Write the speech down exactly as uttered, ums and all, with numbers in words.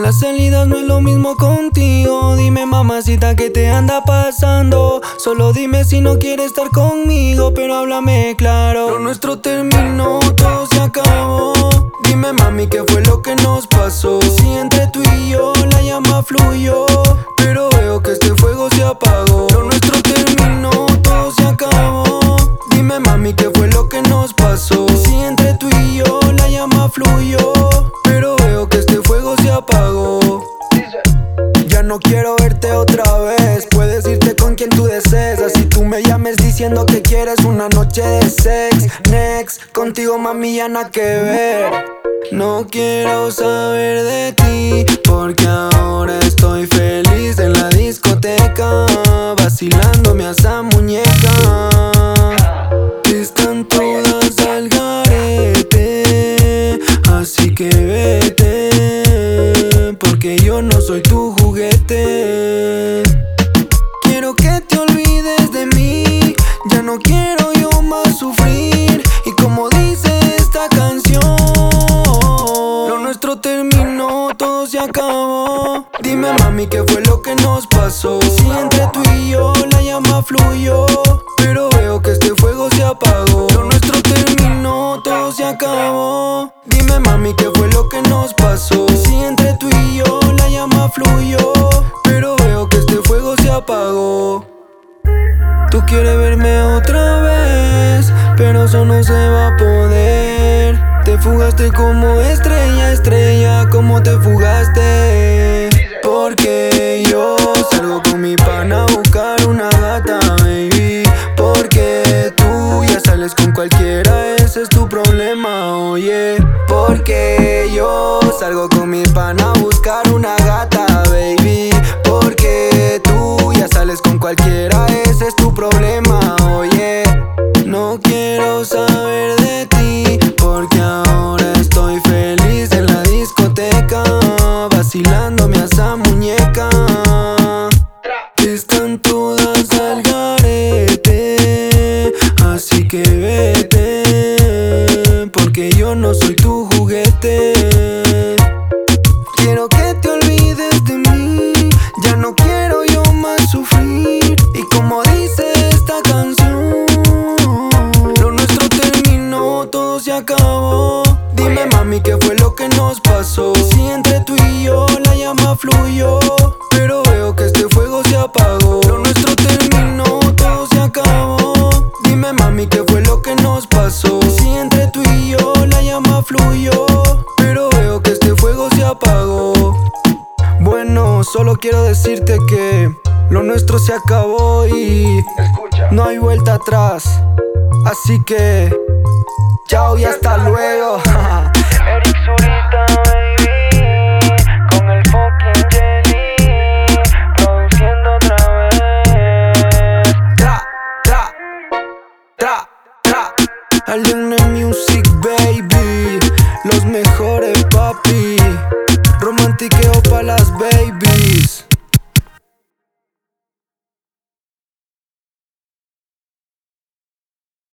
Las salidas no es lo mismo contigo. Dime, mamacita, ¿qué te anda pasando? Solo dime si no quieres estar conmigo, pero háblame claro. Lo nuestro terminó, todo se acabó. Dime, mami, ¿qué fue lo que nos pasó? Si entre tú y yo la llama fluyó, pero veo que este fuego se apagó. Lo nuestro terminó, todo se acabó. Dime, mami, ¿qué fue lo que nos pasó? Si entre tú y yo la llama fluyó, pero veo que este fuego se apagó. Ya no quiero verte otra vez. Puedes irte con quien tú desees, así tú me llames diciendo que quieres una noche de sex. Next, contigo mami ya nada que ver. No quiero saber de ti, porque ahora estoy feliz en la discoteca, vacilándome a esa muñeca. Están todas al garete, así que vete, porque yo no soy tu juguete. Quiero que te olvides de mí, ya no quiero yo más sufrir. Y como dice esta canción, lo nuestro terminó, todo se acabó. Dime, mami, ¿qué fue lo que nos pasó? Si entre tú y yo la llama fluyó, pero veo que este fuego se apagó. Lo nuestro terminó, todo se acabó. Dime, mami, ¿qué fue lo que nos pasó? Si entre tú y yo la llama fluyó, pero veo que este fuego se apagó. Tú quieres verme otra vez, pero eso no se va a poder. Te fugaste como estrella, estrella, como te fugaste. Porque yo salgo con mi pana a buscar una gata, baby. Porque tú ya sales con cualquiera, ese es tu problema, oye. Porque yo salgo con mi pana a buscar una gata, baby. Porque tú ya sales con cualquiera, ese es tu problema, oye. No quiero saber de ti, porque ahora estoy feliz en la discoteca, vacilándome a esa muñeca. Están todas al garete, así que vete, porque yo no soy tu juguete. Quiero que te olvides de mí, ya no quiero yo más sufrir. Y como dice esta canción, lo nuestro terminó, todo se acabó. Dime, mami, ¿qué fue lo que nos pasó? Si entre tú y yo la llama fluyó, pero veo que este fuego se apagó. Lo nuestro terminó, todo se acabó. Dime, mami, ¿qué fue lo que nos pasó? Si entre tú y yo la llama fluyó, pero veo que este fuego se apagó. Bueno, solo quiero decirte que lo nuestro se acabó y no hay vuelta atrás. Así que chao y hasta luego.